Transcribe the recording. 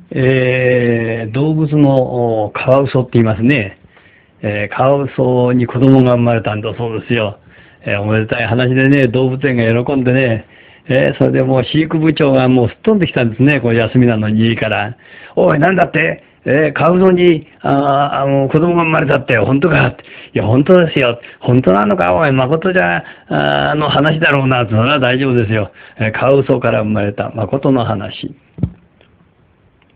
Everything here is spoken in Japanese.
動物のカワウソって言いますね。カワウソに子供が生まれたんだそうですよ。おめでたい話でね、動物園が喜んでね、それでもう飼育部長がもうすっ飛んできたんですね、こう休みなのにいいから。おい、なんだって、カワウソに、子供が生まれたって、本当かって。いや、本当ですよ。本当なのか、おい、誠じゃ、の話だろうな、それは大丈夫ですよ。カワウソから生まれた誠の話。